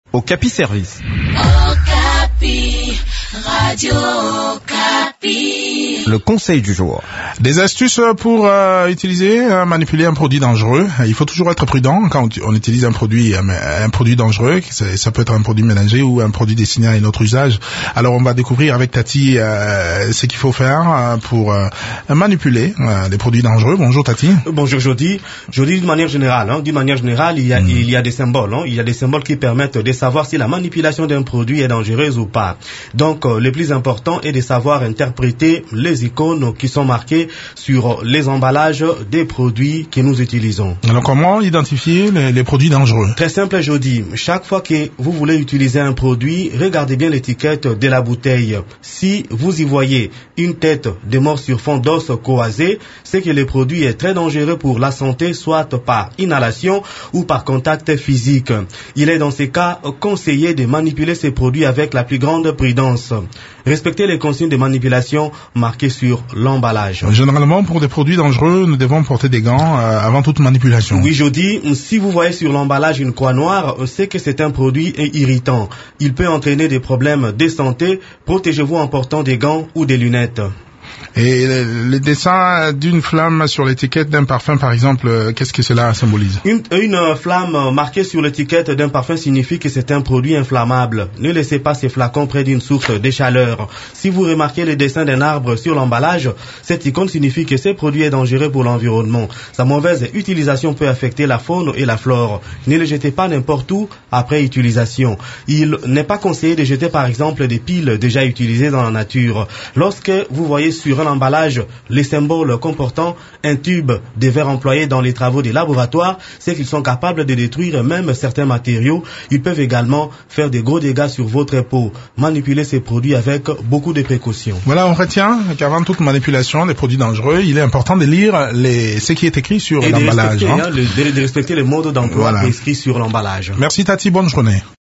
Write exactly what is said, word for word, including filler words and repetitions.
Okapi Service. Okapi, Radio Okapi. Le conseil du jour. Des astuces pour euh, utiliser, euh, manipuler un produit dangereux. Il faut toujours être prudent quand on utilise un produit, un, un produit dangereux. Ça, ça peut être un produit mélangé ou un produit destiné à un autre usage. Alors on va découvrir avec Tati euh, ce qu'il faut faire euh, pour euh, manipuler euh, les produits dangereux. Bonjour Tati. Bonjour Jody. Jody, d'une manière générale, hein, d'une manière générale, il y a, mmh. il y a des symboles. Hein, il y a des symboles qui permettent de savoir si la manipulation d'un produit est dangereuse ou pas. Donc euh, le plus important est de savoir interpréter les icônes qui sont marquées sur les emballages des produits que nous utilisons. Alors comment identifier les, les produits dangereux? Très simple Jody. Chaque fois que vous voulez utiliser un produit, regardez bien l'étiquette de la bouteille. Si vous y voyez une tête de mort sur fond d'os croisé, c'est que le produit est très dangereux pour la santé, soit par inhalation ou par contact physique. Il est dans ces cas conseillé de manipuler ces produits avec la plus grande prudence. Respectez les consignes de manipulation marquées sur l'emballage. Généralement, pour des produits dangereux, nous devons porter des gants euh, avant toute manipulation. Oui, Jody, si vous voyez sur l'emballage une croix noire, c'est que c'est un produit irritant. Il peut entraîner des problèmes de santé. Protégez-vous en portant des gants ou des lunettes. Et le, le dessin d'une flamme sur l'étiquette d'un parfum, par exemple, qu'est-ce que cela symbolise? Une, une flamme marquée sur l'étiquette d'un parfum signifie que c'est un produit inflammable. Ne laissez pas ces flacons près d'une source de chaleur. Si vous remarquez le dessin d'un arbre sur l'emballage, cette icône signifie que ce produit est dangereux pour l'environnement. Sa mauvaise utilisation peut affecter la faune et la flore. Ne le jetez pas n'importe où après utilisation. Il n'est pas conseillé de jeter par exemple des piles déjà utilisées dans la nature. Lorsque vous voyez sur un emballage les symboles comportant un tube de verre employé dans les travaux des laboratoires, c'est qu'ils sont capables de détruire même certains matériaux. Ils peuvent également faire de gros dégâts sur votre peau. Manipulez ces produits avec beaucoup de précautions. Voilà, on retient qu'avant toute manipulation des produits dangereux, il est important de lire les, ce qui est écrit sur Et l'emballage. De respecter, hein. hein, de, de respecter les modes d'emploi voilà. prescrits sur l'emballage. Merci Tati, bonne journée.